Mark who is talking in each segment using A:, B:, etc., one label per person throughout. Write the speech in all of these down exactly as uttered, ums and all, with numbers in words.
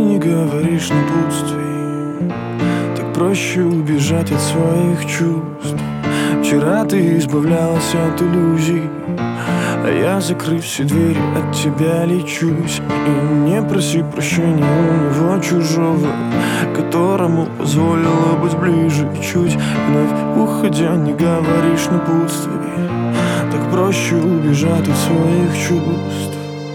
A: не говоришь напутствий, так проще убежать от своих чувств. Вчера ты избавлялась от иллюзий, а я, закрыв все двери, от тебя лечусь. И не проси прощения у него чужого, которому позволила быть ближе чуть. Вновь уходя, не говоришь напутствий, так проще убежать от своих чувств.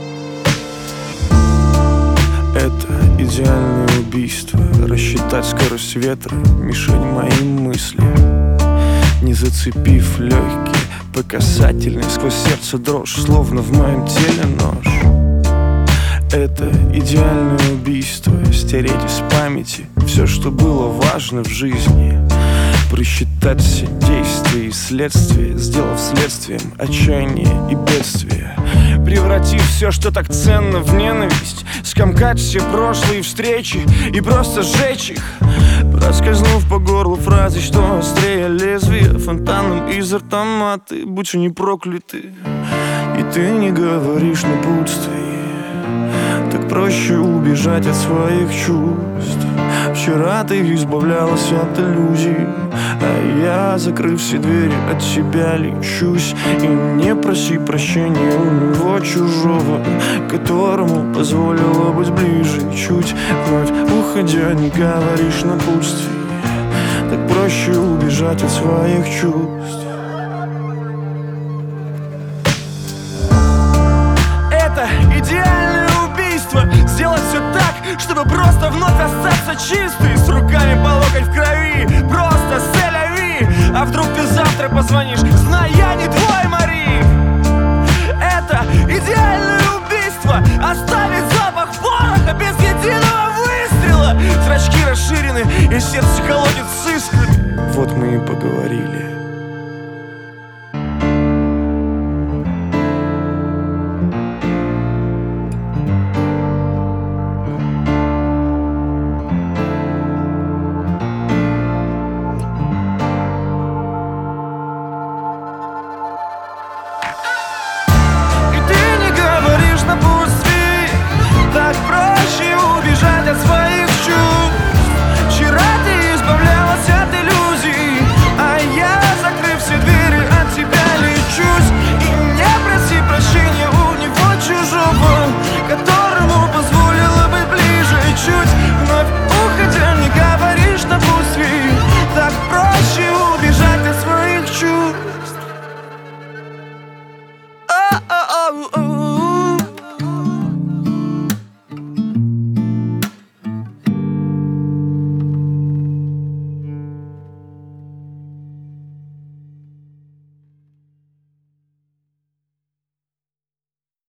A: Это идеальное убийство, рассчитать скорость ветра, мишень моим мыслям, не зацепив легкие по касательной, сквозь сердце дрожь, словно в моем теле нож. Это идеальное убийство, стереть из памяти все, что было важно в жизни, просчитать все действия и следствия, сделав следствием отчаяние и бедствие, превратив все, что так ценно, в ненависть, скомкать все прошлые встречи и просто сжечь их, проскользнув по горлу фразы, что острее лезвия, фонтаном из автомата, будь они прокляты. И ты не говоришь напутствий, так проще убежать от своих чувств. Вчера ты избавлялась от иллюзий, а я, закрыв все двери, от себя лечусь. И не проси прощения у него чужого, которому позволила быть ближе чуть. Вновь уходя, не говоришь напутствий, так проще убежать от своих чувств. Это идеальное убийство, сделать все так, чтобы просто вновь остаться чистой, с руками по локоть в крови, просто селяви. А вдруг ты завтра позвонишь, знай, я не твой Мари. Это идеальное убийство, оставить запах пороха без единого выстрела. Зрачки расширены и сердце колотит с искрами. Вот мы и поговорили.